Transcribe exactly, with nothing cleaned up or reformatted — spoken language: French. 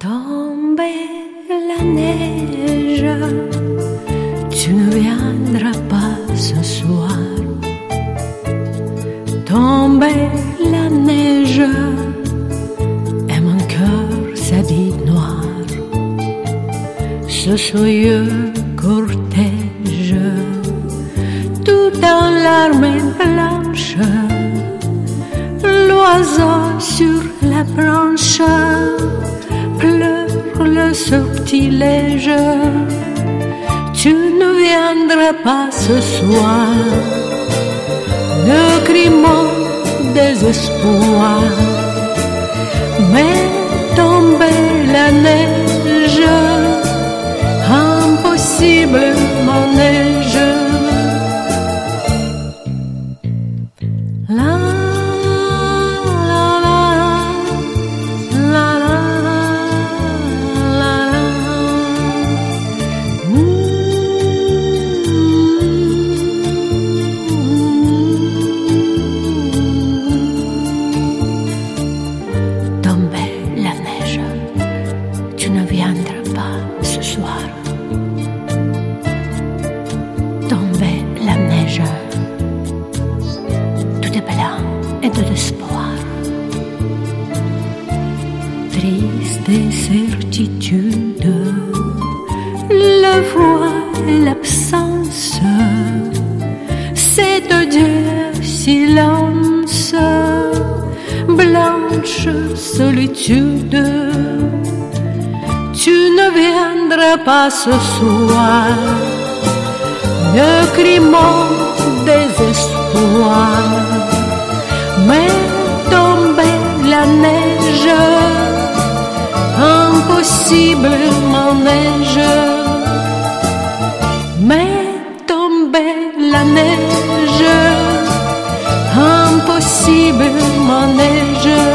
Tombait la neige, tu ne viendras pas ce soir. Tombait la neige et mon cœur s'est dit noir. Ce soyeux cortège, tout en larmes blanches, l'oiseau sur la branche pleure le sortilège. Tu ne viendras pas ce soir, ne crie mon désespoir. Mais tombait la neige, impossible mon neige. La tu ne viendras pas ce soir. Tombait la neige, tout est blanc et de l'espoir. Triste certitude, le froid et l'absence, cet odieux silence, blanche solitude. Tu ne viendras pas ce soir, ne crie mon désespoir. Mais tombait la neige, impossible mon neige. Mais tombait la neige, impossible mon neige.